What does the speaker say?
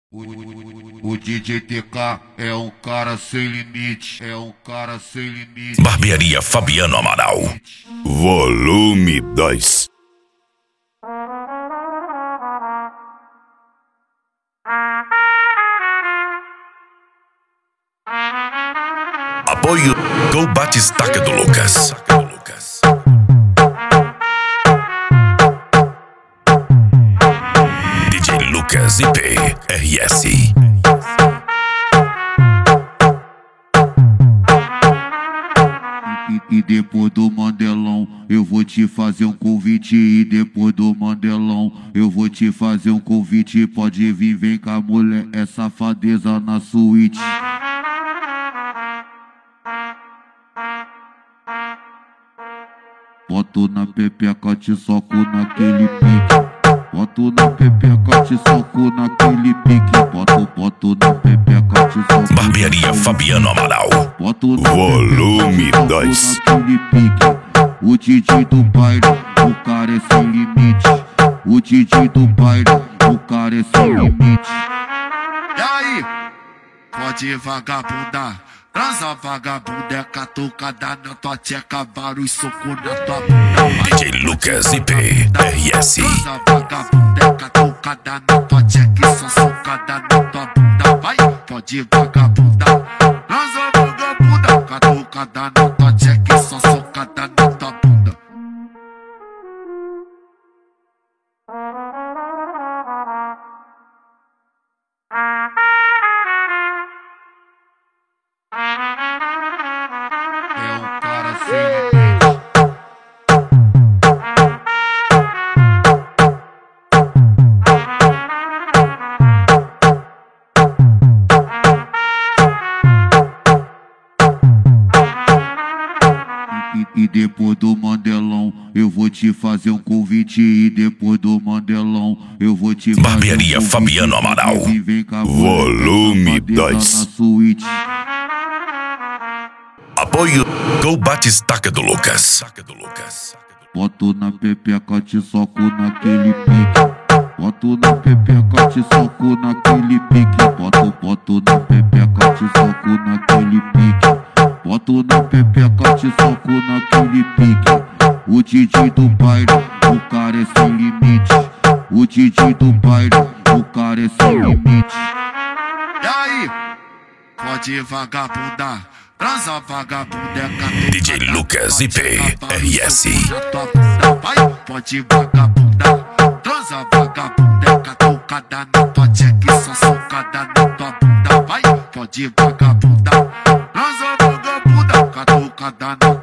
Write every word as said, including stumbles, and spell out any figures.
O, o, o D J T K é um cara sem limite, é um cara sem limite. Barbearia Fabiano Amaral, volume dois. Apoio Go Batistaca do Lucas. D J Lucas I P R S. E, e depois do Mandelão eu vou te fazer um convite. E depois do Mandelão eu vou te fazer um convite. Pode vir, vem cá mulher, é safadeza na suíte. Boto na pepeca, te soco naquele pique. Boto na pepeca, te soco naquele pique. Boto, boto na pepeca, te soco. Barbearia Fabiano Amaral, Boto na volume pepeca, te dois. soco naquele pique. O D J do baile, o cara é sem limite. O D J do baile, o cara é sem limite. E aí? Pode vagabundar, transa vagabunda, é catucada na tua tcheca, vários socos na tua bunda. D J Lucas I P R S. Transa vagabunda, é catucada na tua tcheca, e só socada na tua bunda. Vai, pode vagabundar, transa vagabunda, catucada na tua tcheca, e só socada na tua bunda. É um cara sem limite. E, e depois do Mandelão eu vou te fazer um convite. E depois do Mandelão eu vou te fazer Barbearia um convite. Fabiano Amaral, Vem, vem cá, volume safadeza dois. na suíte. Apoio Go Batistaca do Lucas. Boto na pepeca, te soco naquele pique. Boto na pepeca, te soco naquele pique. Boto, boto na pepeca, te soco naquele pique. Boto na pepeca, te soco naquele pique. O D J do baile, o cara é sem limite. O D J do baile, o cara é sem limite. E aí? Pode vagabundar, transa vagabunda, é catucada. D J Lucas I P R S. Vai, pode vagabundar, transa vagabunda, é catucada na tua tcheca, e só socada na tua bunda. Vai, pode vagabundar, transa vagabunda, catucada na